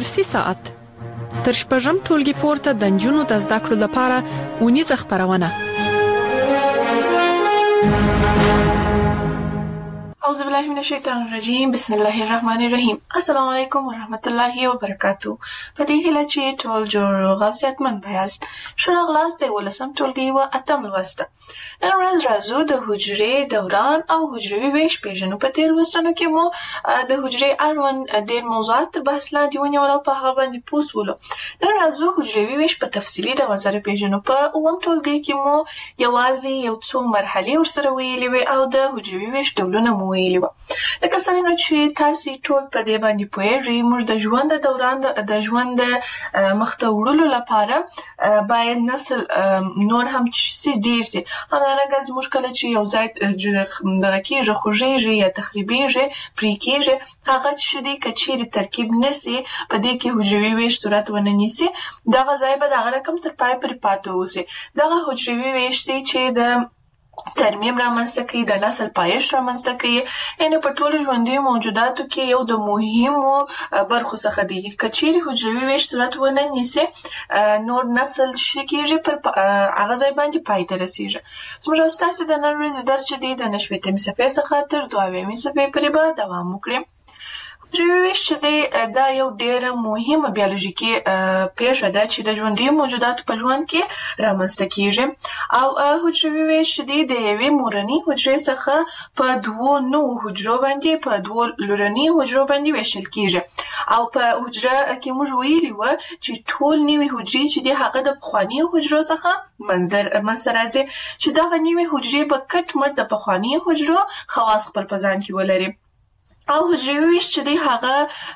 درسي ساعت تر شپږم ټولګي پورته د نجونو د زده کړو لپاره ونیزه خپرونه. اعوذ بالله من الشیطان الرجیم. بسم الله الرحمن الرحیم. السلام علیکم ورحمت الله وبرکاتو. په دې هیله چې ټول جوړ او صحتمند یاست. ښه راغلاست د 18م ټولګي و 8م لوست. نن ورځ راځو د حجرې دوران او حجروي ویش پیژنو. په تیر لوستونو کې مو د حجرې اړوند ډېر موضوعات بحث لاندې ونیول او په هغه باندې پوه شولو. نن راځو حجروي ویش په تفصیلي ډول سره پیژنو. په 9م ټولګي کې مو یوازې یو څو مرحلې ورسره ویلې وې او د حجروي ویش ډولونه مو ویلي وو. لکه څنګه چې تاسو ټول په دې باندې پوهیږئ، موږ د ژوند د دوران د ژوند مخته وړلو لپاره باید نسل نور هم چې ډیر سي. همدارنګه زموږ کله چې یو ځای دغه کېږي خوږیږي یا تخریبیږي پرې کېږي، هغه چې دی که چیرې ترکیب نسي په دې کې حجروي ویش صورت ونه نیسي، دغه ځای به دغه رقم تر پای پورې پاتې اوسي. دغه حجروي ویش دی چې د ترمیم رامنځته کوي، د نسل پایښت رامنځته کوي. یعنې په ټولو ژوندیو موجوداتو کې یو د مهمو برخو څخه دی. که چیرې حجروي ویش صورت ونه نیسي، نور نسل چې کېږي پر هغه ځای باندې پای ته رسېږي. زموږ او ستاسې د نن ورځې درس چې دی د 9 صفحې څخه تر 2 صفحې پورې به دوام وکړي. حجروي ویش چې دی دا یو ډېره مهمه بیولوژیکي پېښه ده چې د ژوندیو موجوداتو په ژوند کې رامنځته کېږي. او حجروي ویش چې دی د یوې مورنۍ حجرې څخه په 2 نوو حجرو باندې په 2 لورنۍ حجرو باندې ویشل کېږي. او په حجره کې موږ ویلي وو چې ټول نوي حجرې چې دی هغه د پخوانیو حجرو څخه منځته راځي، چې دغه نوي حجرې به کټ مټ د پخوانیو حجرو خواص خپل په ځان کې ولري. او حجروي ویش چې دی هغه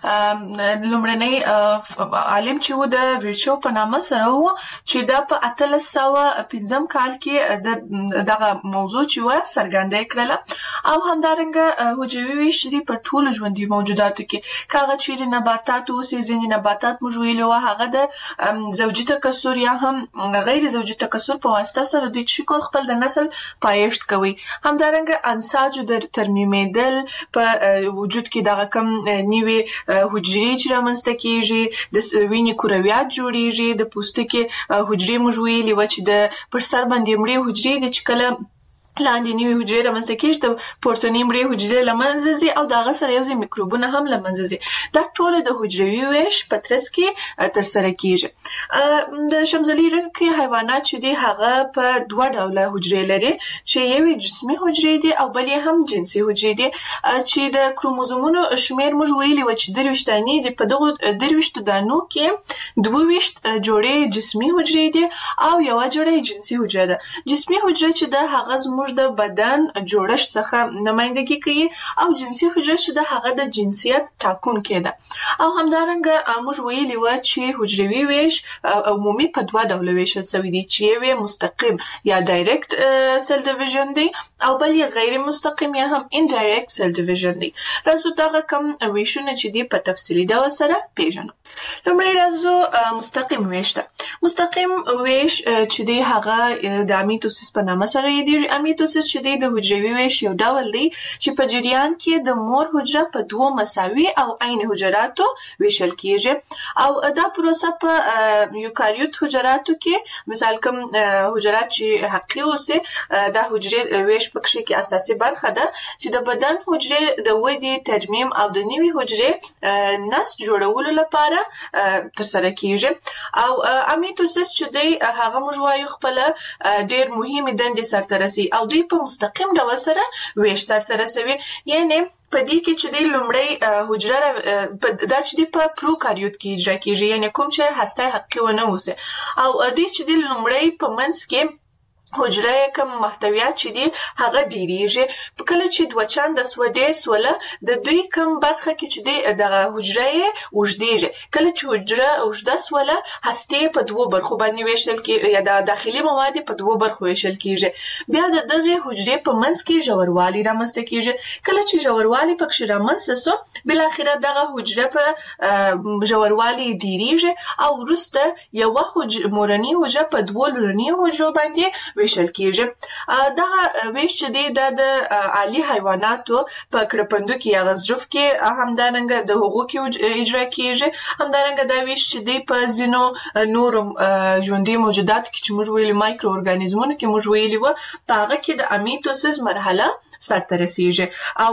لومړنی عالم چې و د ویرچو په نامه سره و، چې دا په 1805 کال کې دغه موضوع چې و څرګنده کړله. او همدارنګه حجروي ویش چې دی په ټولو ژوندیو موجوداتو کې، که هغه چیرې نباتات اوسي، ځینې نباتات موږ ویلي وو هغه د زوجي تکثر یا هم غیر زوجي تکثر په واسطه سره دوی چې کول خپل د نسل پایښت کوي. همدارنګه انساجو د ترمیمېدل په وجود کې دغه کم نیوي حجرې چې رامنځته کېږي، د وینې کرویات جوړېږي، د پوستکي حجرې موږ ویلي وو چې د پر سر باندې مړې حجرې دي چې کله لاندې نیوي حجرې رامنځته کېږي، د پورتنۍ مړې حجرې له منځه ځي او د هغه سره یو ځای میکروبونه هم له منځه ځي. دا ټوله د حجروي ویش په ترڅ کې ترسره کېږي. د شمزلي رنګې حیوانات چې دي هغه په 2 ډوله حجرې لري، چې یوې جسمي حجرې دي او بلې هم جنسي حجرې دي. چې د کروموزومونو شمېر موږ ویلي وو چې 23 دانې دي. په دغو 23 دانو کې 22 جوړې جسمي حجرې دي او یوه جوړه جنسي حجره ده. جسمي حجره چې ده هغه زموږ د بدن جوړښت څخه نمایندګي کوي، او جنسي حجره چې ده هغه د جنسیت ټاکونکې ده. او همدارنګه موږ ویلي وو چې حجروي ویش عمومي په 2 ډوله ویشل شوی دی، چې یو مستقیم یا ډایرکټ سیل ډیویژن دی او بل یې غیر مستقیم یا هم انډایرکټ سیل ډیویژن دی. راځو دغه کم ویشونه چې دی په تفصیلي ډول سره پیژنو. لومړی راځو مستقیم ویش ته. مستقیم ویش چې دی هغه د امیتوسیس په نامه سره یادېږي. امیتوسیس چې دی د حجروي ویش یو ډول دی چې په جریان کې د مور حجره په 2 مساوي او عین حجراتو ویشل کېږي. او دا پروسه په یوکاریوت حجراتو کې، مثال کوم حجرات چې حقیقي اوسي، دا حجرې ویش پکې کې اساسي برخه ده چې د بدن حجرې د ودې، ترمیم او د نوي حجرې نسج جوړولو لپاره ترسره کېږي. او امیتوسیس چې دی هغه موږ وایو خپل ډېر مهمې دندې سرته رسوي او دوی په مستقیم ډول سره ویش سرته رسوي. یعنې په دې کې چې دی لومړی حجره دا چې دی په پروکاریوت کې اجرا کېږي، یعنې کوم چې هسته حقیقي ونه اوسي. او دوی چې دی لومړی په منځ کې حجره کوم محتویات چې دي هغه ډیریږي. کله چې 2 چنده سوه ډیر سوله، د دوی کوم برخه کې چې دی دغه حجره اوږدېږي. کله چې حجره اوږده سوله، هستې په 2 برخو باندې ویشل کېږي یا د داخلي مواد په 2 برخو ویشل کېږي. بیا د دغه حجرې په منځ کې ژوروالی رامنځته کېږي. کله چې ژوروالی پکې رامنځته سو، بالاخره دغه حجره په ژوروالی ډیریږي او وروسته یوه مورنۍ حجره په 2 لورنۍ حجرو باندې ویشل کیږي. دا ویش چې دی د عالی حیواناتو په کرپندو کې یا غزرف کې همدارنګه د حقوق اجرا کیږي. همدارنګه دا ویش چې دی په ځینو نور ژوندي موجودات کې چې موږ ویلي مایکرو ارګانیزمونو کې موږ ویلي و په هغه کې د امیتوسیس مرحله سرته رسیږي.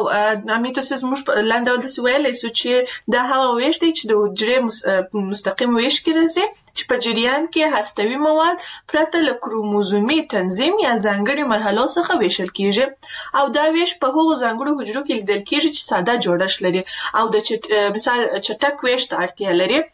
او امیتوسیس موږ په لاندې ډول داسې ویلی سو چې دا هغه ویش دی چې د حجرې مستقیم ویش کې راځي چې په جریان کې هستوي مواد پرته له کروموزومي تنظیم یا ځانګړي مرحلو څخه ویشل کیږي. او دا ویش په هغو ځانګړو حجرو کې لیدل کیږي چې ساده جوړښت لري او د مثال چټک ویش ته اړتیا لري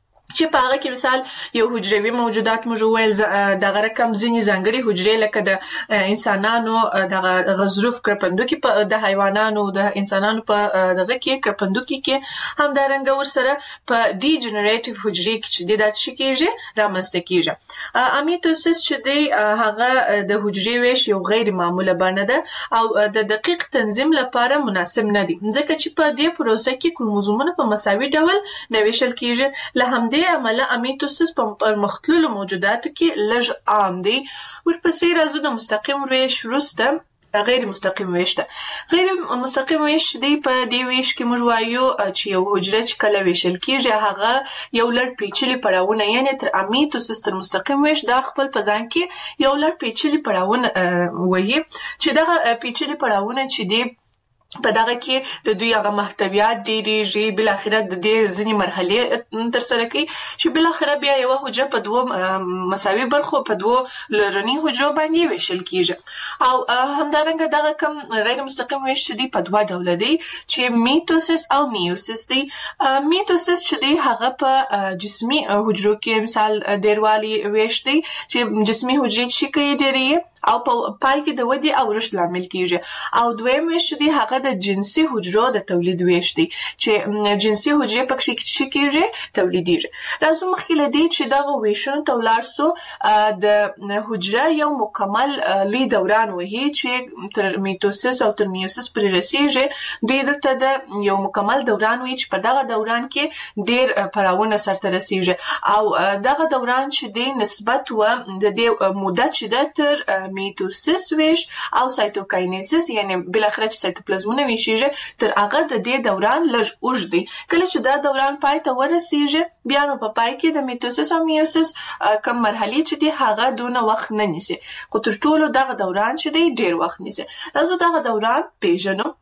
چې په هغه کې مثال یو حجروي موجودات موږ ویل دغه رقم ځینې ځانګړي حجرې لکه د انسانانو دغه غضروف کرپندو کې د حیوانانو د انسانانو په دغه کې کرپندو کې همدارنګه ورسره په ډي جنریټیو حجرې کې چې دا څه کېږي رامنځته کېږي. امیتوسیس چې دی هغه د حجرې ویش یو غیر معموله بڼه ده او د دقیق تنظیم لپاره مناسب نه دی ځکه چې په دې پروسه کې کروموزومونه په مساوي ډول نه ویشل کېږي. له همدې عمله امیتوسیس په پرمختللو موجوداتو کې لږ عام دی. ورپسې راځو د مستقیم ویش وروسته غیر مستقیم ویش ته. غیر مستقیم ویش دی په دې ویش کې موږ وایو چې یو حجره چې کله ویشل کېږي هغه یو لړ پیچلي پړاوونه یعنی تر امیتوسیس تر مستقیم ویش دا خپل په ځان کې یو لړ پیچلي پړاوونه وایي چې دغه پیچلي پړاوونه چې دی په دغه کې د دوی هغه محتویات ډېریږي بل اخره د دې ځینې مرحلې تر سره کوي چې بل اخره بیا یو حجره په دوه مساوي برخو په دوه لرنی حجرو باندې ویشل کیږي. او همدارنګه دغه کوم غیر مستقیم ویش دی په دوه ډوله دی چې میتوسیس او میوسیس دی. میتوسیس چې دی هغه په جسمي حجرو کې مثال ډیروالي ویش دی چې جسمي حجرې چې کوي ډیری او په پای کې د ودې او رشد لامل کیږي. او دویم ویش دی هغه د جنسي حجرو د تولید ویش دی چې جنسي حجرې پکې کیږي تولیدیږي. راځو مخکې له دې چې دغه ویشونو ته ولاړ سو د حجره یو مکمل لوی دوران وهي چې تر میتوسیس او تر میوسیس پورې رسیږي. دوی دلته د یو مکمل دوران وي چې په دغه دوران کې ډېر پړاوونه سرته رسیږي او دغه دوران چې دی نسبت و د دې موده چې ده تر میتوسیس ویش او سایتوکاینیسیس یعنی بل اخره چې سایتوپلازمونه ویشيږي تر هغه د دې دوران لږ اوږد دی. کله چې دا دوران پای ته ورسیږي بیا نو په پای کې د میتوسیس او میوسیس کوم مرحلې چې دی هغه دونه وخت نه نیسي خو تر ټولو دغه دوران چې دی ډیر وخت نیسي. راځو دغه دوران پیژنو.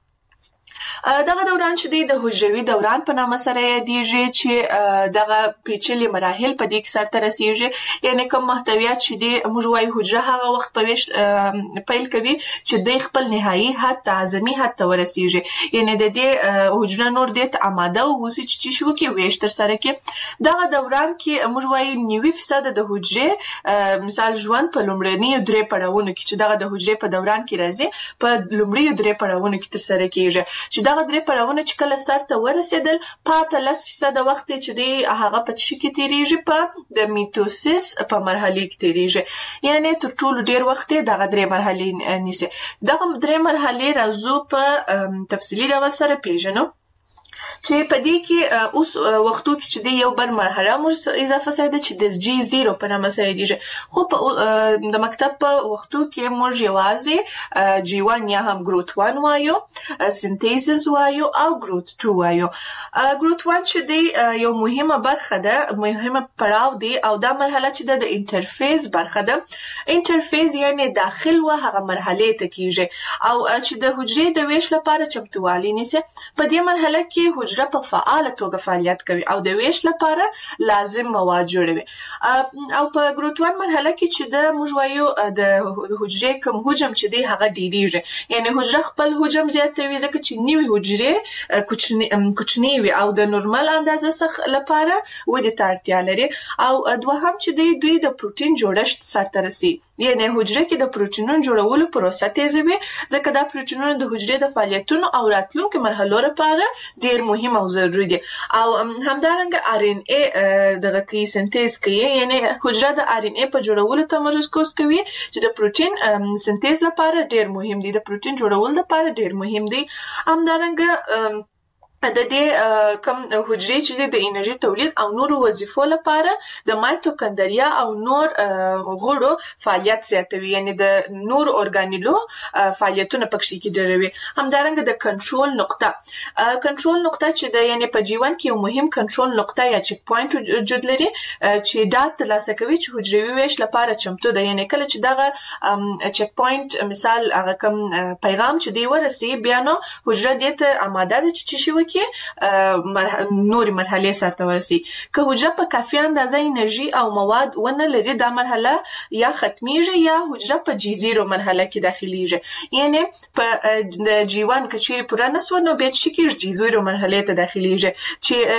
دغه دوران چې دی د حجروي دوران په نامه سره یادیږي چې دغه پیچلي مراحل په دې کې سرته رسیږي یعنی کوم محتویات چې دی موږ وایو حجره هغه وخت په ویش پیل کوي چې د خپل نهایي حد تعظیمي حد ته ورسیږي یعنی د دې حجره نور دې ته آماده اوسي چې شو کې ویش تر سره کې. دغه دوران کې موږ وایو 90% د حجرې مثال ژوند په لومړني درې پړاوونو کې چې دغه د حجرې په دوران کې راځي په لومړي درې پړاوونو کې تر سره کېږي چې دغه درې پړاوونه چې کله سرته ورسېدل پاته 10% وخت چې دی هغه په څه کې تیریږي په د میتوسیس په مرحله کې تیریږي یعنی تر ټولو ډیر وخت دغه درې مرحلې نیسي. دغه درې مرحلې راځو په تفصیلي ډول سره پیژنو چې په دې کې اوس وختو کې چې د یو بل مرحله مو اضافه شوه چې د G0 په نامه سره دیږي خو په د مکتب په وختو کې موږ یوازې G1 یا هم ګروت 1 وایو سنتیسیس وایو او ګروت 2 وایو. ګروت 1 چې دی یو مهمه برخه ده مهمه پړاو دی او دا مرحله چې د انټرفیس برخه ده. انټرفیس یعنی داخل و هغه مرحله ته کیږي او چې د حجرې د ویش لپاره چمتووالی نیسي. په دې مرحله کې حجره په فعاله توګه فعالیت کوي او د ویش لپاره لازم مواد جوړوي او په ګروت 1 مرحله کې چې د موږ وایو د حجرې کوم حجم چې دی هغه ډیریږي یعنی حجره خپل حجم زیاتوي ځکه چې نوې حجرې کوچنی وي او د نورمال اندازه څخه لپاره ودې ته اړتیا لري. او دوهم چې دوی د پروتین جوړښت سرته رسي یعنی حجره کې د پروتینونو جوړولو پروسه تیزوي ځکه دا پروتینونه د حجرې د فعالیتونو او راتلونکو مرحلو لپاره ډیر مهم او ضروري دي. او همدارنګه آر ان ای دغه کی سنتیز کوي یعنی حجره د آر ان ای په جوړولو تمرکز کوي چې د پروتین سنتیز لپاره ډیر مهم دي د پروتین جوړولو لپاره ډیر مهم دي. همدارنګه د دې کم حجرې چې د انرژي تولید او نور وظیفو لپاره د مایټوکندریا او نور غړو فعالیت زیاتوي، یعنی د نور اورګانیلو فعالیتونه پکې کېدروي. همدارنګه د کنټرول نقطه چې د یعنی په جیوان کې یو مهم کنټرول نقطه یا چک پوینټ وجود لري چې دا ترلاسه کوي چې حجروي ویش لپاره چمتو ده. یعنی کله چې دغه چک پوینټ مثال هغه کم پیغام چې دی ورسي بیا نو حجره دې ته آماده ده چې شي کې نوري مرحله سره ورسي. که حجره په کافي اندازه انرژي او مواد ونه لري دا مرحله یا ختميږي یا حجره په جی0 مرحله کې داخليږي. یعنی په جیوان کې چیرې پوره نسو نو به شي کې جی0 مرحله ته داخليږي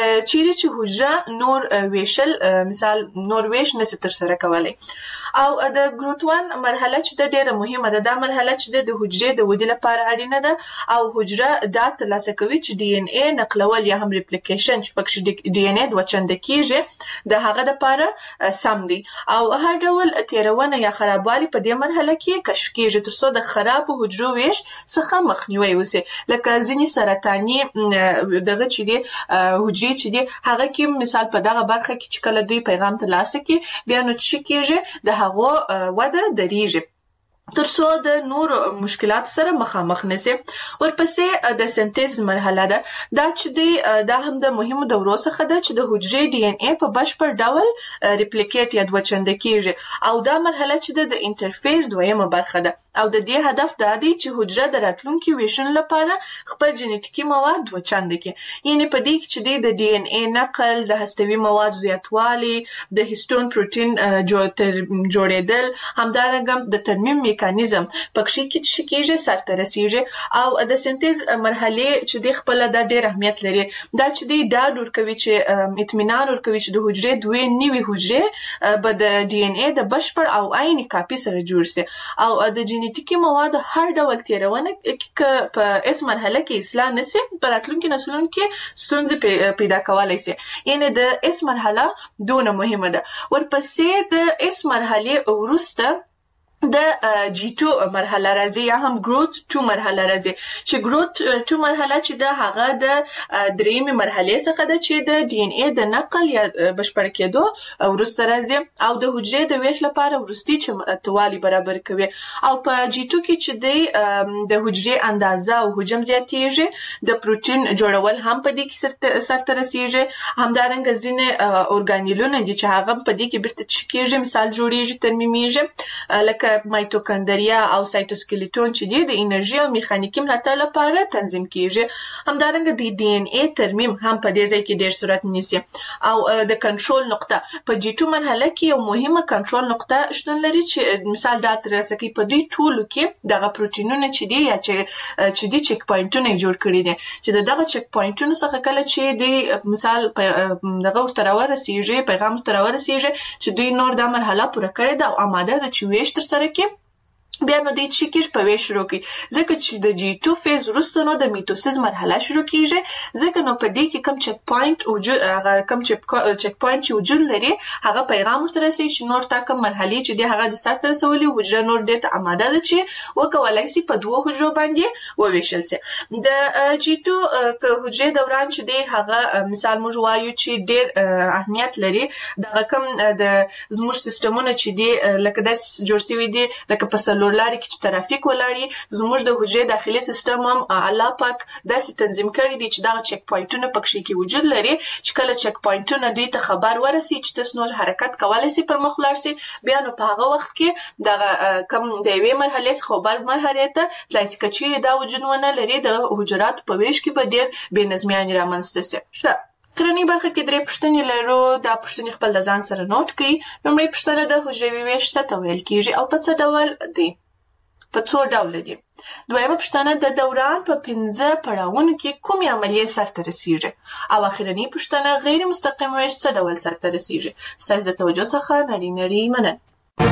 چې حجره نور ویشل مثال نور ویش نس تر سره کولای. او د ګروت 1 مرحله چې د ډیره مهمه ده، دا مرحله چې د حجرې د ودې لپاره اړینه ده او حجره دا ترلاسه کوي چې ډي ان اي نقلول یا هم ریپلیکیشن چې پکې ډي ان اي د وچنده کیږي د هغه لپاره سم دي. او هر ډول تیرونه یا خرابوالي په دې مرحله کې کشف کیږي ترڅو د خراب حجرو ویش څخه مخنیوي وشي. لکه ځینی سرطاني دغه چې دي حجرې چې دي هغه کې مثال په دغه برخه کې چې کله دوی پیغام ترلاسه کوي بیا نو چې کیږي د هغه وده دریږي ترڅو د نور مشکلات سره مخامخ نشي. ورپسې د سنتیز مرحله ده، دا چې دا هم د مهمو دورو څخه ده چې د حجرې ډي ان اي په بشپړ ډول ریپلیکیټ یا دوچنده کیږي او دا مرحله چې د انټرفیس دویمه برخه ده او د دې هدف دا دی چې حجره د راتلونکي ویشن لپاره خپل جنټیکي مواد دوچنده کړي. یعنی په دې کې چې د ډي ان اي نقل، د هستوي مواد زیاتوالی، د هیستون پروتین جوړېدل، همدارنګه د ترمیم میکانیزم پکې کې کېږي سرته رسیږي. او د سنتیز مرحله چې د خپل د ډېر اهمیت لري دا چې د ډاډ ورکوي چې اطمینان ورکوي چې د حجرې دوی نیوي حجرې به د ډي ان اي د بشپړ او عیني کاپي سره جوړ شي او د جنټیکي مواد هر ډول تیرونه په اس مرحله کې اصلاح نشي په راتلونکي نسلونو کې ستونزې پیدا کولای شي. یعنی د اس مرحله دونه مهمه ده. ورپسې د اس مرحله وروسته د جی2 مرحله راځي یا هم ګروت 2 مرحله راځي چې ګروت 2 مرحله چې د هغه د دریمه مرحله څخه ده چې د ډي ان اي د نقل یا بشپړ کېدو ورسته راځي او د حجرې د ویش لپاره ورستي چمتوالي برابر کوي. او په جی2 کې چې د حجرې اندازه او حجم زیاتېږي، د پروتین جوړول هم په دې کې سرته رسیږي. همدارنګه ځینې اورګانیلونه دي چې هغه په دې کې بیرته کېږي مثال جوړیږي ترمیمیږي لکه مایټوکندریا او سایټوسکلیټون چې د انرژي او میخانیکي ملاتړ لپاره تنظیم کیږي. همدارنګه د ډي ان اي ترمیم هم په دې ځای کې ډېر صورت نیسي. او د کنټرول نقطه په جی2 مرحله کې یو مهمه کنټرول نقطه شتون لري چې مثال دا ترسه کوي په دې ټولو کې دغه پروتینونه چې دي یا چې د چک پوینټونه جوړ کړي دي چې دغه چک پوینټونو څخه کله چې د مثال دغه ورته ورسیږي پیغام ورته ورسیږي چې دوی نور د مرحله پوره کړي ده او آماده ده چې ویش تر سره کې بیا نو د چیکیش په ویش شروع کی. ځکه چې د جی2 فیز وروسته نو د میټوسیس مرحله شروع کیږي ځکه نو په دې کې کم چک پوینټ وجود هغه کم چک پوینټ چې وجود لري هغه پیغام ورته رسي چې نور تا کم مرحله چې د هغه د سر تر رسولي حجره نور د آماده ده چې وکولای شي په دوه حجرو باندې وویشل شي. د جی2 حجره دوران چې د هغه مثال موږ وایو چې ډېر اهمیت لري د کم د زموږ سیستمونه چې دی لکه د جوړ شوی دی لکه په لاري کې چې ترافیک ولاړی زموږ د حجرې داخلي سیستم هم الله پاک داسې تنظیم کړی دی چې دا چک پوینټونه پکې کې وجود لري چې کله چک پوینټونه دوی ته خبر ورسي چې تاسو نور حرکت کولای شئ پر مخ لاړ شئ بیا نو په هغه وخت کې دا کم د یوې مرحله څخه بل مرحله ته تلای شي چې دا وجود ونه لري د حجرات په ویش کې به ډېر بې نظمیان رامنځته شي. ترنی برخه کې درې پوښتنې لرو. دا پوښتنې خپل د ځان سره نوٹ کړئ. لومړی پوښتنه د حجروي ویش څه ته ویل کیږي او په څه ډول دی؟ په څو ډول دي؟ دویمه پوښتنه د دوران په 15 پړاوونو کې کومې عملیې سرته رسیږي؟ او اخرنی پوښتنه غیر مستقیم ویش څه ډول سرته رسیږي؟ ستاسو د توجه څخه نړۍ مننه.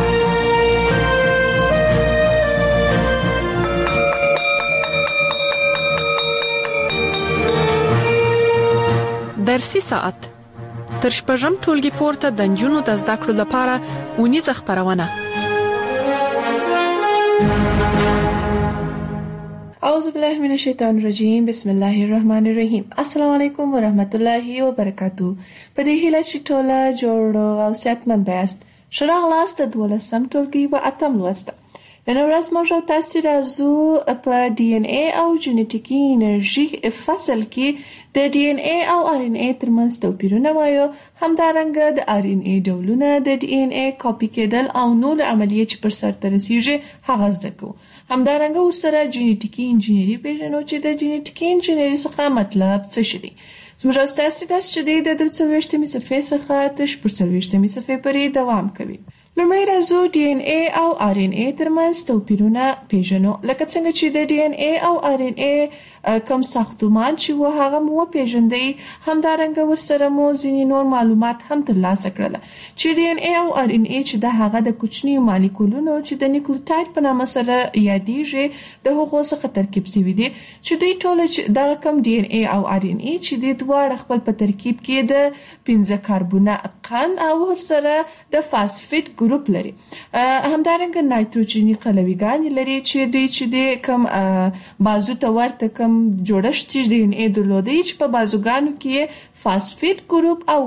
درسي ساعت تر شپږم ټولګي پورته د نجونو د زده کړو لپاره ونیزه خبرونه. اعوذ بالله من الشیطان الرجیم بسم الله الرحمن الرحیم. السلام علیکم و رحمت الله و برکاتو. په دې هیله چې ټوله جوړ او صحتمند یاست. ښه راغلاست د 12م ټولګي په 8م لوست. نن ورځ موږ تاسو راځو په ډي ان اي او جینټیکي انرژي فصل کې د ډي ان اي او ار ان اي ترمنځ توپیرونه وایو. همدارنګه د ار ان اي ډولونه، د ډي ان اي کاپي کېدل او نور عملیات چې پر سرته رسیږي هغه زده کوو. همدارنګه ورسره جینټیکي انجینری پیژنو چې د جینټیکي انجینری څخه مطلب څه شي. زموږ استاد درس چې د 43مې صفحې څخه تر 44مې صفحې پورې دوام کوي. لومړی راځو ډي ان اي او ار ان اي ترمنځ توپیرونه پیژنو. لکه څنګه چې د ډي ان اي او ار ان اي کوم ساختمان چې و هغه مو پیژندئ، همدارنګه ورسره مو ځینې نور معلومات هم ترلاسه کړل چې ډي ان اي او ار ان اي چې د هغه د کوچني مالیکولونو چې د نیوکلیوټاید په نامه سره یادېږي د هغو څخه ترکیب شوي دي، چې دوی ټول دغه کوم ډي ان اي او ار ان اي چې د دواړه خپل په ترکیب کې د 15 کاربونه قند او ورسره د فاسفیټ ګروپ لري. همدارنګه نایتروجني قلویګان لري چې دوی چې د کوم بازو ته ورته کوم جوړښت چې د ان اي درلودي چې په بازوګانو کې فاسفیټ ګروپ او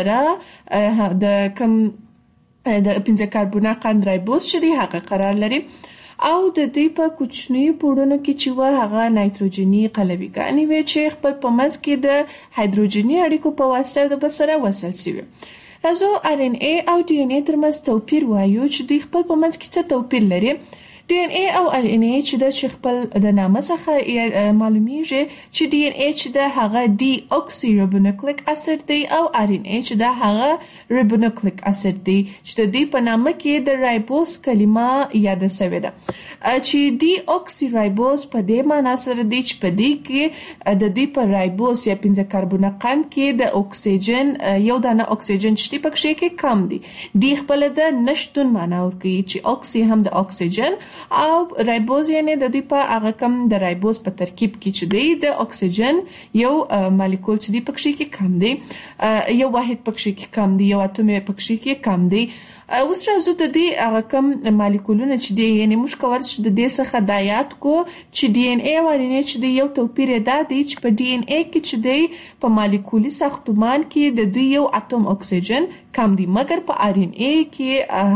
ورسره د کوم د 15 کاربونه قند رایبوز چې دی هغه قرار لري او د دوی په کوچنیو پوړونو کې چې و هغه نایتروجني قلویګان وي چې خپل په منځ کې د هایدروجني اړیکو په واسطه د بسره وصل شوي. راځو ار ان اي او ډي ان اي ترمنځ توپیر وایو چې دوی خپل په منځ کې څه توپیر لري. ډي ان اي او ار ان اي چې د خپل د نامه څخه معلومیږي چې ډي ان اي چې د هغه ډي اوکسي رایبونوکلیک اسید دی او ار ان اي چې د هغه رایبونوکلیک اسید دی چې د دې په نامه کې د رایبوز کلمه یاد شوې ده چې ډي اوکسي رایبوز په دې معنی سره دی چې په دې کې د دې په رایبوز یا 15 کاربونه قند کې د اکسیجن یو دانه اکسیجن چې په کې کم دی. دی خپل د نشټون معنی ورکوي چې اوکسي هم د اکسیجن او رایبوز یعنی د دې په هغه کم د رایبوز په ترکیب کې چې دی د اکسیجن یو مالیکول چې دی په کې کم دی، یو واحد په کې کم دی، یو اتوم په کې کم دی. اوس راځو د دې هغه کم مالیکولونه چې دی یعنی موږ کولای شو د دې څخه د یاد کو چې ډي ان اي او ار ان اي چې دی یو توپیر دی چې په ډي ان اي کې چې دی په مالیکولي ساختمان کې د دوی یو اتوم اکسیجن کم دی، مګر په ار ان اي کې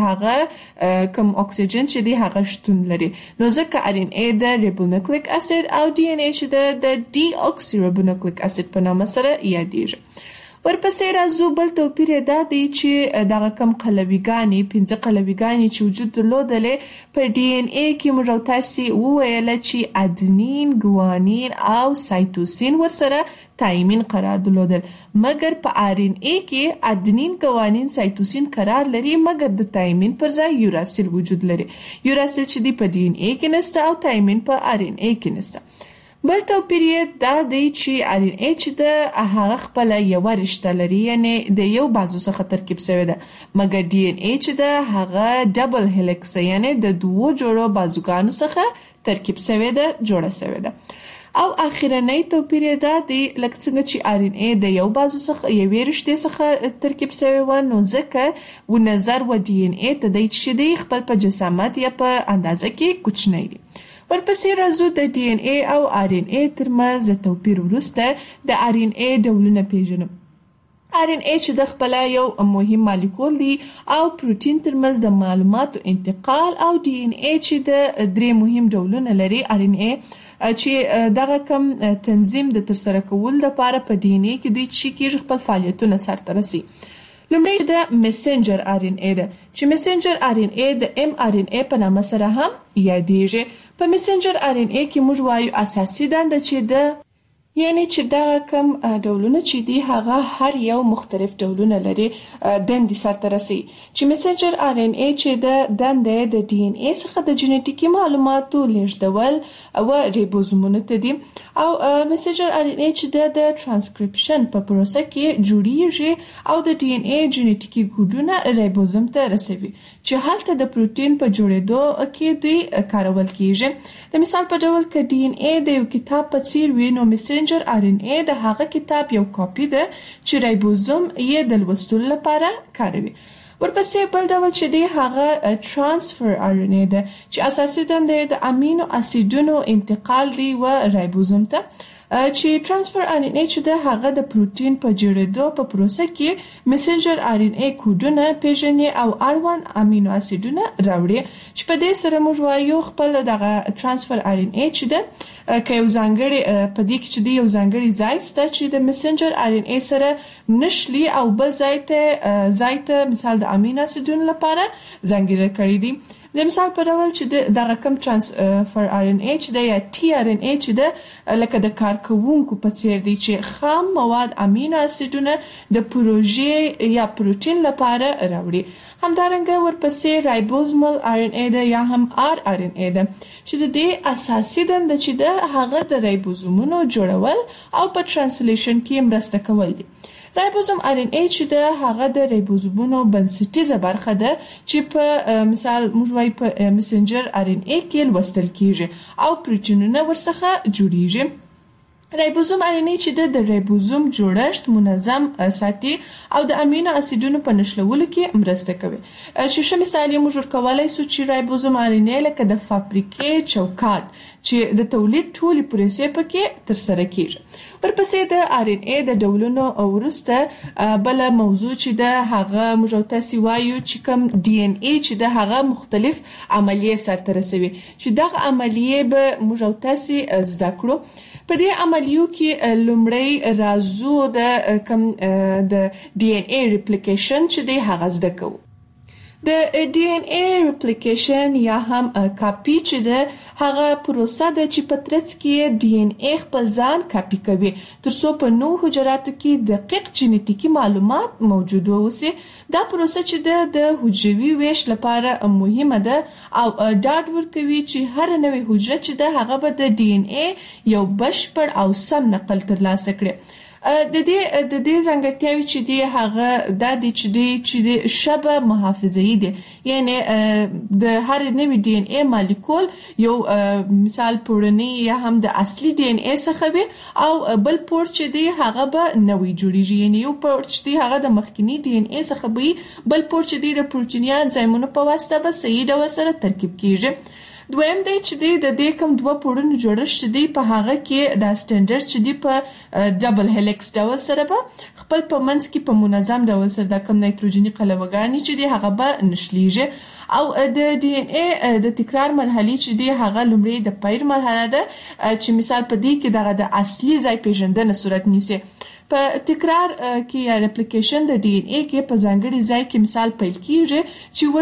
هغه کم اکسیجن چې دی هغه شتون لري. نو ځکه ار ان اي د رایبونوکلیک اسید او ډي ان اي چې د ډي اوکسي رایبونوکلیک اسید په نامه سره یادېږي. ورپسې راځو بل توپیر دا دی چې دغه کم قلویګانې 15 قلویګانې چې وجود درلودلې په ډي ان اي کې موږ تاسو وویل چې ادنین، ګوانین او سایتوسین ورسره تایمین قرار درلودل، مګر په ار ان اي کې ادنین، ګوانین، سایتوسین قرار لري مګر د تایمین پر ځای یوراسیل وجود لري. یوراسیل چې دی په ډي ان اي کې نشته او تایمین په ار ان اي کې نشته. بل توپیر دا دی چې ار ان اي چې د هغه خپل یو رشته لري یعنی د یو بازو څخه ترکیب شوی ده، مګر ډي ان اي چې د هغه ډبل هلیکس یعنی د دوو جوړو بازوګانو څخه ترکیب شوی ده، جوړه شوی ده. او اخیرنۍ توپیر دا دی لکه څنګه چې ار ان اي د یو بازو څخه یوې رشتې څخه ترکیب شوی و، نو ځکه و نظر و ډي ان اي ته دی چې دی خپل په جسامت یا په اندازه کې کوچنی دی. ورپسې راځو د ډي ان اي او ار ان اي ترمنځ د توپیر وروسته د ار ان اي ډولونه پیژنو. ار ان اي چې د خپل یو مهم مالیکول دی او پروتین ترمنځ د معلوماتو انتقال، او ډي ان اي چې د درې مهم ډولونه لري. ار ان اي چې دغه کم تنظیم د ترسره کول لپاره په ډي ان اي کې دوی چې کېږي خپل فعالیتونه سرته رسي. لومړی د میسنجر ار ان اي ده چې میسنجر ار ان اي د ام ار ان اي په نامه سره هم یادېږي. په میسنجر ار ان اي کې موږ وایو اساسي دنده چې د یعنی چې دا کم ډولونه چې دی هغه هر یو مختلف ډولونه لري دندې سرته رسي. چې میسنجر ار ان اي چې د دنده د ډي ان اي څخه د جینټیکي معلوماتو لیږدول او ریبوزومونو ته دي، او میسنجر ار ان اي چې د ترانسکریپشن په پروسه کې جوړیږي او د ډي ان اي جینټیکي کوډونه ریبوزوم ته رسوي چې هلته د پروتین په جوړېدو کې دوی کارول کیږي. د مثال په ډول ک ډي ان اي د یو کتاب په څیر وي، نو میسنجر ار ان اي د هغه کتاب یو کاپی ده چې رایبوزوم یې د لوستلو لپاره کاروي. ورپسې بل ډول چې دی هغه ترانسفر RNA ده چې اساسي دنده د امینو اسیدونو انتقال دی و رایبوزوم ته چې ترانسفر RNA چې ده هغه د پروتین په جوړېدو په پروسه کې میسنجر RNA کوډونه پیژني او R1 امینو اسیدونه راوړي چې په دې سره موږ وایو خپل دغه ترانسفر RNA چې ده که یو ځانګړی په دې کې چې دی یو ځانګړی ځای شته چې د میسنجر RNA سره نشلی او بل ځای ته مثال د امینو اسیدونو لپاره ځانګړی کړی دی د مثال په ډول چې دغه کم ترانسفر RNA چې د یا tRNA چې د لکه د کارکونکو په څیر دی چې خام مواد امینو اسیدونه د پروژې یا پروتین لپاره راوړي. همدارنګه ورپسې رایبوزومل RNA ده یا هم rRNA ده چې د دې اساسي دنده چې ده هغه د رایبوزومونو جوړول او په ترانسلیشن کې مرسته کول دي. رایبوزوم RNA چې ده هغه د رایبوزومونو بنسټیزه برخه ده چې په مثال موږ وایو په میسنجر RNA کې لوستل کیږي او پروتینونه ورڅخه جوړیږي. رایبوزوم RNA چې د رایبوزوم جوړښت منظم ساتي او د امینو اسیدونو په نښلولو کې مرسته کوي. چې ښه مثال یې موږ ورکولای سو چې رایبوزوم RNA لکه د فابریکې چوکاټ چې د تولید ټولې پروسې پکې ترسره کیږي. ورپسې د RNA د ډولونو وروسته بل موضوع چې ده هغه موږ تاسو وایو چې کوم DNA چې ده هغه مختلف عملیې سرته رسوي چې دغه عملیې به موږ تاسو زده کړو. په دې عملیو کې لومړی راځو د کوم د DNA replication چې دی هغه زده کوو. د DNA replication یا هم کاپی چې ده هغه پروسه ده چې په ترڅ کې DNA خپل ځان کاپی کوي ترڅو په نوو حجراتو کې دقیق جینیټیکي معلومات موجود ووسي. دا پروسه چې ده د حجروي ویش لپاره مهمه ده او ډاډ ورکوي چې هر نوې حجره چې ده هغه به د DNA یو بشپړ او سم نقل ترلاسه کړي. د دې ځانګړتیاوې چې دی هغه د دې چې دی شبه محافظه‌ای دي یعنی د هر نوې DNA مالیکول یو مثال پورنی یا هم د اصلي DNA څخه وي او بل پور چې دی هغه به نوې جوړیږي یعنی یو پور چې دی هغه د مخکینی DNA څخه وي بل پور چې دی د پروتینیا انزایمونو په واسطه به صحیح ډول سره ترکیب کیږي. دویم دی چې د دې کوم دوه پورونو جوړښت دی په هغه کې د سټنډرډ چې دی په ډبل هلیکس ډول سره به خپل په منځ کې په منظم ډول سره د کوم نایتروجني قلوه‌ګانې چې دی هغه به نشلیږي او د DNA د تکرار مرحله چې دی هغه لومړی د پیر مرحله ده چې مثال په دې کې دغه د اصلي ځای پیژندنه صورت نیسي. په تکرار کې یا ریپلیکیشن د DNA کې په ځانګړي ځای کې مثال پیل کیږي چې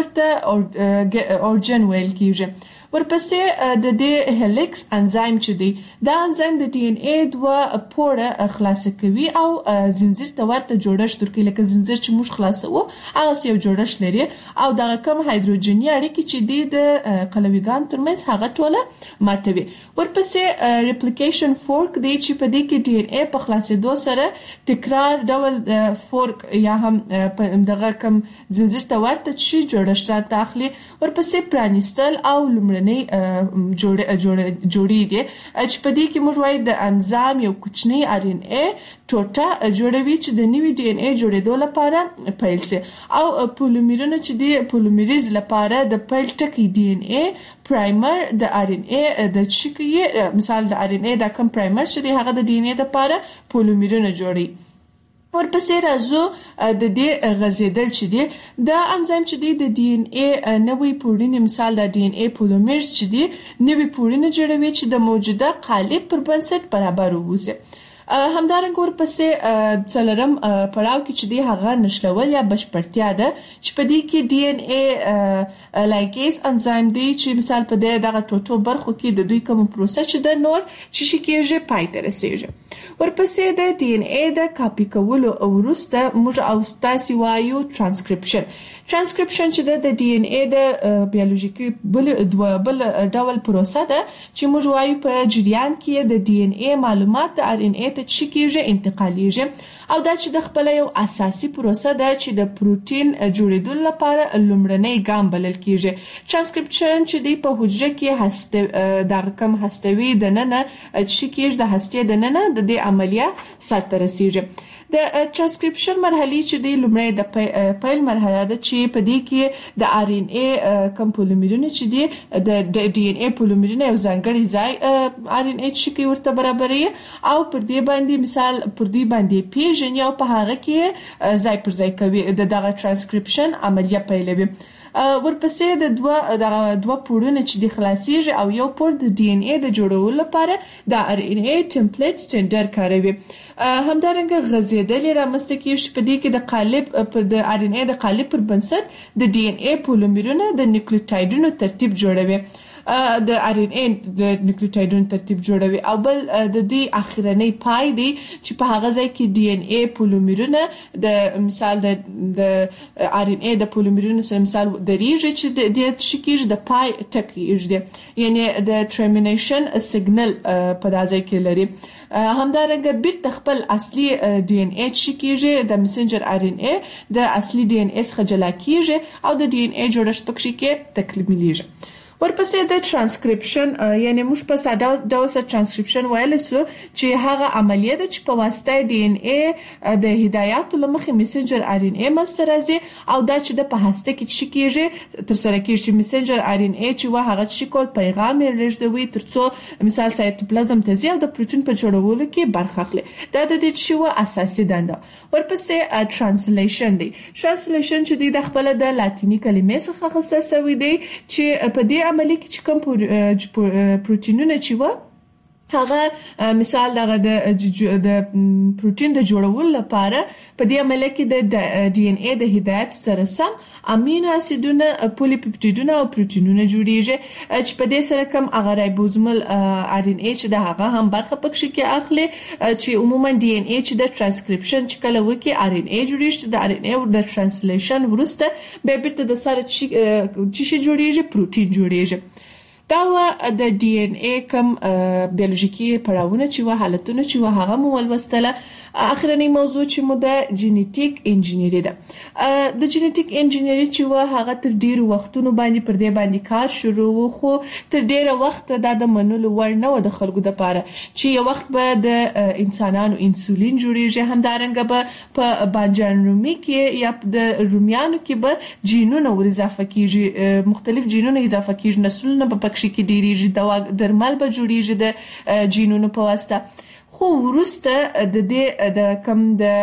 ورته اورجن ویل کیږي. ورپسې د دې هلیکس انزایم چې دی دا انزایم د DNA دوه پوره خلاص کوي او زنجیر ته ورته جوړښت ورکوي لکه زنجیر چې موږ خلاصو هغه یو جوړښت لري او دغه کم هایدروجني اړیکې چې دی د قلویګان ترمنځ هغه ټوله ماتوي. ورپسې ریپلیکیشن فورک دی چې په دې کې DNA په خلاصېدو سره تکرار ډول فورک یا هم دغه کم زنجیر ته ورته چې جوړښت داخلي. ورپسې پرانیستل او لومړنۍ جوړې دي چې په دې کې موږ وایو د انزایم یو کوچنی RNA ټوټه جوړوي چې د نوې DNA جوړېدو لپاره پیل شي او پولیمرونه چې دی پولیمریز لپاره د پیل ټکی DNA پرایمر د RNA د چکه مثال د RNA د کوم پرایمر چې دی هغه د DNA لپاره پولیمرونه جوړي. ورپسې راځو د دې غزیدل چې دی د انزایم چې دی د DNA نوې پورینه مثال د DNA پولیمرز چې دی نوې پورینه جوړوي چې د موجوده قالب پر بنسټ برابر ووسي. همدارنګه ورپسې څلورم پړاو کې چې دی هغه نشلول یا بشپړتیا ده چې په دې کې DNA لایګیز انزایم دی چې مثال په دغه ټوټو برخو کې د دوی کوم پروسه چې د نور چې کېږي پای ته رسیږي. ورپسې د DNA د کاپی کولو وروسته موږ او تاسو وایو ترانسکریپشن چې د DNA د بیولوژیکي بل ډول پروسه ده چې موږ وایو په جریان کې د DNA معلومات د RNA ته چکیږي انتقالیږي او دا چې د خپل یو اساسي پروسه ده چې د پروتین جوړېدو لپاره لومړنی ګام بلل کیږي. ترانسکریپشن چې دی په حجره کې د کم هستوي د ننه چکیږي د هسته د ننه د دې عملیه سرته رسیږي. د ترانسکریپشن مرحله چې د لومړی د پیل مرحله ده چې په دې کې د آر ان ای کوم پولیمرونه چې دي د ډي ان ای پولیمرونه یو ځانګړي ځای آر ان ای چې ورته برابرې او پر دې باندې مثال پر دې باندې پیژنې او په هغه کې ځای پر ځای کوي دغه ترانسکریپشن عملیه پیلوي. ورپسې د دوه پوړونه چې د خلاصيږي او یو پوړ د ډي ان ای د جوړولو لپاره د آر ان ای ټمپلیټ سټینډرډ کاروي. همدارنګه غځېدلې رامنځته کیږي په دې کې د قالب پر د آر ان ای د قالب پر بنسټ د ډي ان ای پولیمرونه د نیوکلیوټایډونو ترتیب جوړوي د آر ان ای د نیوکلیوټایډونو ترتیب جوړوي او بل د دې اخرنی پای دی چې په هغه ځای کې ډي ان ای پولیمرونه د مثال د آر ان ای د پولیمرونو سره مثال درېږي چې د شکیږي د پای ټکیږي یعنی د ټرمینیشن سیګنل په دغه ځای کې لري. همدارنګه بیرته خپل اصلي ډي ان ای چې کیږي د میسنجر آر ان ای د اصلي ډي ان ای څخه جلا کیږي او د ډي ان ای جوړښت پکې کې تکمیلېږي. ورپسې د ترانسکریپشن یعنی موږ په ساده ډول سره ترانسکریپشن ویل سو چې هغه عملیه ده چې په واسطه ډي ان ای د هدایاتو لمخې میسنجر آر ان ای مستر راځي او دا چې د په هسته کې چې کیږي تر سره کیږي میسنجر آر ان ای چې هغه چې کول پیغام لېږدوي ترڅو مثال سایتوپلازم ته ځي او د پروتین په جوړولو کې برخه اخلي. دا د دې چې اساسي دنده. ورپسې ترانسلیشن دی. ترانسلیشن چې د خپل د لاتینی کلمې څخه اخیستل شوی دی چې په دې عملیه کې چې کوم پروتینونه چې هغه مثال دغه د پروتین د جوړولو لپاره په دې عملیه کې د ډي ان ای د هدایت سره سم امینو اسیدونه پولیپپټیدونه او پروتینونه جوړیږي چې په دې سره کوم هغه رایبوزومل آر ان ای چې د هغه هم برخه پکې کې اخلي چې عموما ډي ان ای چې د ترانسکریپشن چې کله وکي آر ان ای جوړیږي د آر ان ای او د ترانسلیشن ورسته به بیرته د سره چې جوړیږي پروتین جوړیږي. دا د ډي ان ای کوم بیولوژیکي پړاوونه چې حالتونه چې هغه مو ولوستله. اخرنی موضوع چې مو د جینیټیک انجینری ده. د جینیټیک انجینری چې هغه تر ډیرو وختونو باندې پر دې باندې کار شروع خو تر ډیره وخت د منلو وړ نه و د خلکو د پاره چې یو وخت به د انسانانو انسولین جوړیږي. همدارنګه به په بانجان رومي کې یا د رومیانو کې به جینونه ور اضافه کیږي مختلف جینونه اضافه کیږي نسلونه په پکې کې ډیریږي دوا درمل به جوړیږي د جینونو په واسطه. خو ورسته د دې د کم د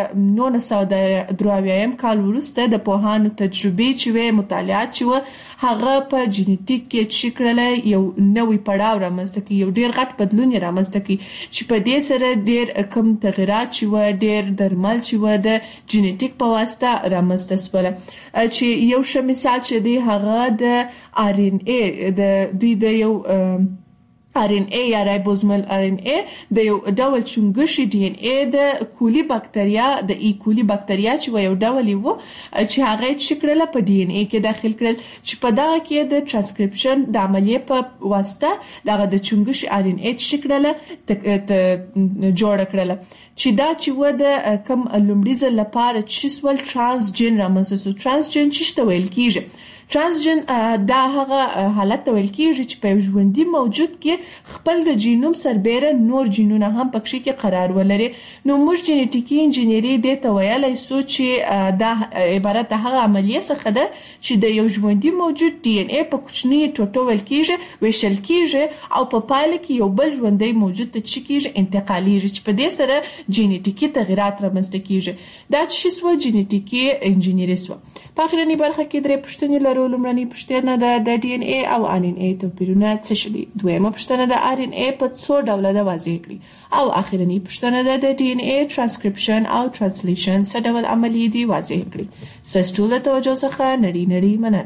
1983 کال ورسته د پوهانو تجربې چې مطالعات چې هغه په جینیټیک کې چې کړل یو نوې پړاو رامنځته کی یو ډیر غټ بدلون رامنځته کی چې په دې سره ډیر کم تغیرات چې ډیر درمل چې د جینیټیک په واسطه رامنځته شول چې یو ش مثال چې دی هغه د آر ان ای د دوی د یو آر ان ای یا رایبوزومل آر ان ای د یو ډول چونګشي ډي ان ای د کولی بکټریا د ای کولی بکټریا چې یو ډول وو چې هغه چې کړل په ډي ان ای کې داخل کړل چې په دغه کې د ترانسکریپشن د عملیې په واسطه دغه د چونګشي آر ان ای چې کړل جوړ کړل چې دا چې د کم لومړي ځل لپاره چې سوال ترانسجن رامنځته ترانسجن چې ویل کیږي. ترانسجن دا هغه حالت ویل کیږي چې په ژوندۍ موجود کې خپل د جینوم سربېره نور جینونه هم پکې کې قرار ولري. نو موږ جینیټیکي انجینری د تویلای سو چې دا عبارت د هغه عملیه څخه ده چې د یو ژوندۍ موجود ډي ان ای په کوچني ټوټو ویل کیږي ویشل کیږي او په پایله کې یو بل ژوندۍ موجود ته چې کیږي انتقالیږي چې په دې سره جینیټیکي تغیرات رامنځته کیږي. دا چې سو جینیټیکي انجینری سو. په اخرنی برخه کې درې پوښتنې لرو. لومړنۍ پوښتنه د ډي ان ای او آر ان ای توپیرونه څه دي. دویمه پوښتنه د آر ان ای په څو ډوله ده واضح کړئ او اخرنی پوښتنه د ډي ان ای ترانسکریپشن او ترانسلیشن څه ډول عملی دي واضح کړئ. ستاسو ټول توجه څخه نړۍ مننه.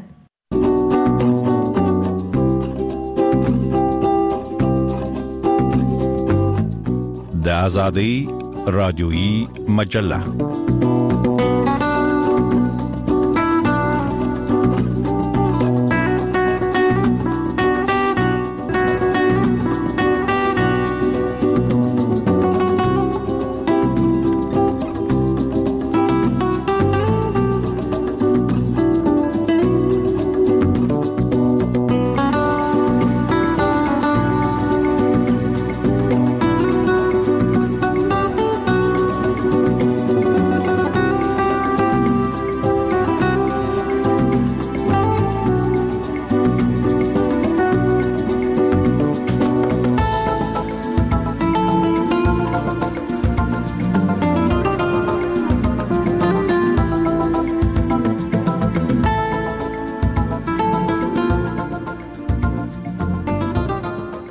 د آزادۍ رادیویی مجله